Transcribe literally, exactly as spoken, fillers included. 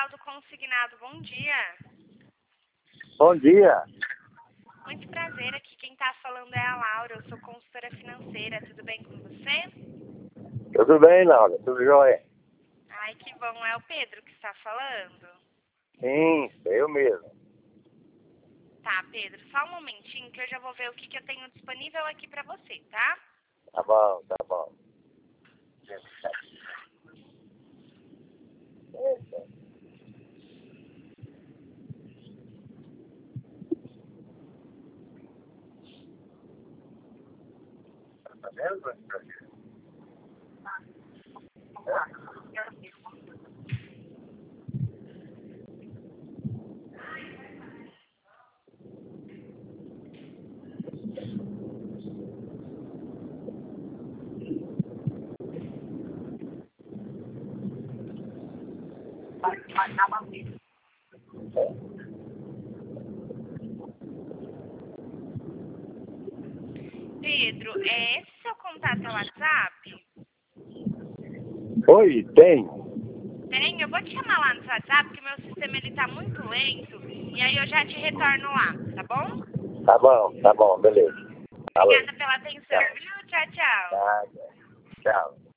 Geraldo Consignado, bom dia. Bom dia. Muito prazer, aqui quem está falando é a Laura, eu sou consultora financeira, tudo bem com você? Tudo bem, Laura? Tudo jóia? Ai, que bom, é o Pedro que está falando? Sim, eu mesmo. Tá, Pedro, só um momentinho que eu já vou ver o que, que eu tenho disponível aqui para você, tá? Tá bom, tá bom. Tá vendo? Pedro, é esse seu contato é o WhatsApp? Oi, tem? Tem, eu vou te chamar lá no seu WhatsApp, porque meu sistema ele tá muito lento, e aí eu já te retorno lá, tá bom? Tá bom, tá bom, beleza. Falou. Obrigada pela atenção, viu? Tchau, tchau. Tá, tchau.